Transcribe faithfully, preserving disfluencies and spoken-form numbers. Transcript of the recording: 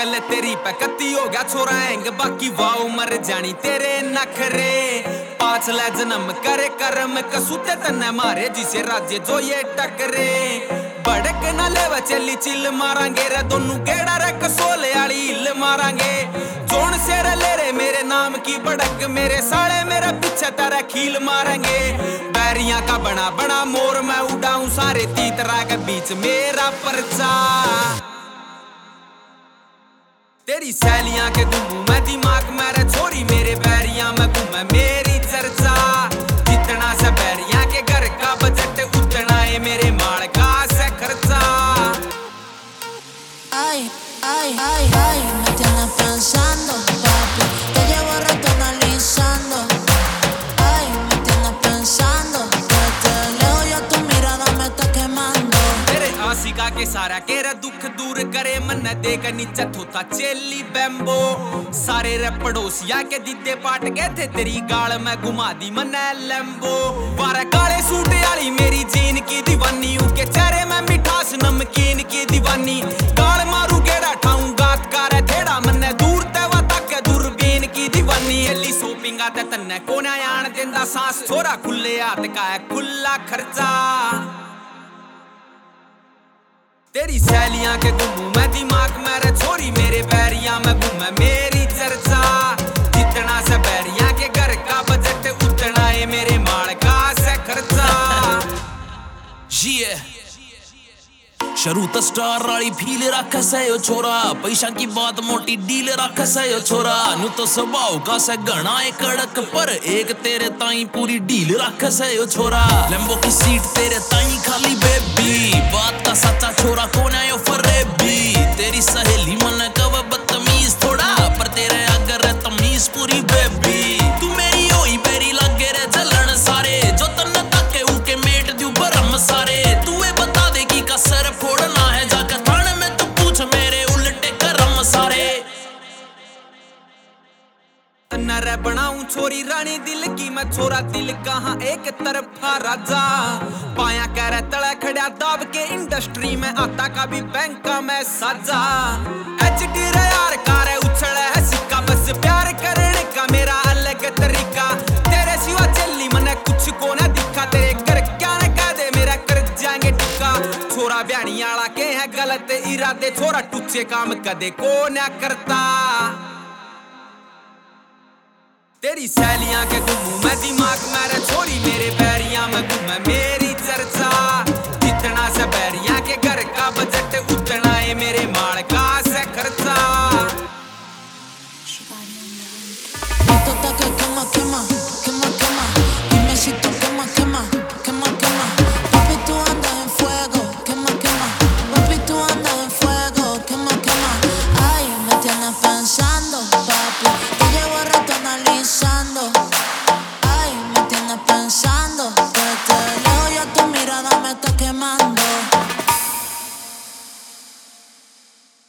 शक्ल तेरी पैकती हो गया छोरा हैंग बाकी वाओ मर जानी तेरे नखरे पांच ले जन्म करे कर्म कसूते तन्ने मारे जिसे राज्य जो ये टकरे बड़क न लेवा चली चिल मारांगे रे दोनों गेड़ा रे कसोले आली हिल मारांगे जोन से ले रे मेरे नाम की बड़क मेरे साले मेरे पीछे तेरा खील मारेंगे बैरियां का बना बना मोर मैं उड़ाऊं सारे तीतरा के बीच मेरा परचा तेरी सैलियां के घूमू मैं दिमाग मेरे छोरी मेरे बैरियां में घूमे मेरी चर्चा जितना से बैरियां के घर का बजट उतना है मेरे माल का से खर्चा Ay, ay, ay, ay, me tienes pensando, papi, te llevo rato analizando. Ay, me tienes pensando, desde lejos ya tu mirada me está quemando. तेरे आशिका के सारा केरा दुख दूर करे मन देख नीचे थोथा चेली बैम्बो सारे रे पड़ोसिया के दीदे पाट गए थे तेरी गाल में घुमा दी मन लैम्बो बारह काले सूट वाली मेरी जीन की दीवानी उनके चेहरे में मिठास नमकीन की दीवानी गाल मारू गेड़ा ठाऊं गात करे थेड़ा मन दूर तेवा तक दूरबीन की दीवानी एली शॉपिंगा ते तन्ने कोने आण देंदा सांस छोरा खुले हाथ का है खुला खर्चा तेरी सैलियां के घूमू मैं दिमाग मेरे छोरी मेरे बैरियां में घूमे मेरी चर्चा जितना से बैरियां के घर का बजट उतना है मेरे माल का से खर्चा yeah. शुरू तो स्टार वाली फील रख से यो छोरा पैसा की बात मोटी डील रख से यो छोरा नु तो स्वभाव का से घना है कड़क पर एक तेरे ताई पूरी डील रख से यो छोरा लंबो की सीट तेरे ताई खाली बेबी बात का सच्चा छोरा कौन है यो फरेबी तेरी सहेली मन कब बदतमीज थोड़ा पर तेरे अगर तमीज पूरी बेबी तू मेरी होई बेरी लगे रे जलन सारे जो तन्ने तके उनके मेट दू भरम सारे तू ए बता दे की का सर फोड़ना है जाकर थाने में तू पूछ मेरे उल्टे करम सारे नर बनाऊं छोरी रानी दिल की मैं छोरा दिल कहाँ एक तरफा राजा पाया कह रहा तड़ा खड़ा दाब के इंडस्ट्री में आता का भी बैंक में साजा एच डी रे यार कार उछल है सिक्का बस प्यार करने का मेरा अलग तरीका तेरे सिवा चली मने कुछ को ना दिखा तेरे घर क्या न कह दे मेरा कर जाएंगे टिक्का छोरा ब्यानी आला के है गलत इरादे छोरा टुच्चे काम कदे को ना करता तेरी सैलियां के घूमू मैं दिमाग मेरे छोरी मेरे बैरियां में घूमे मेरी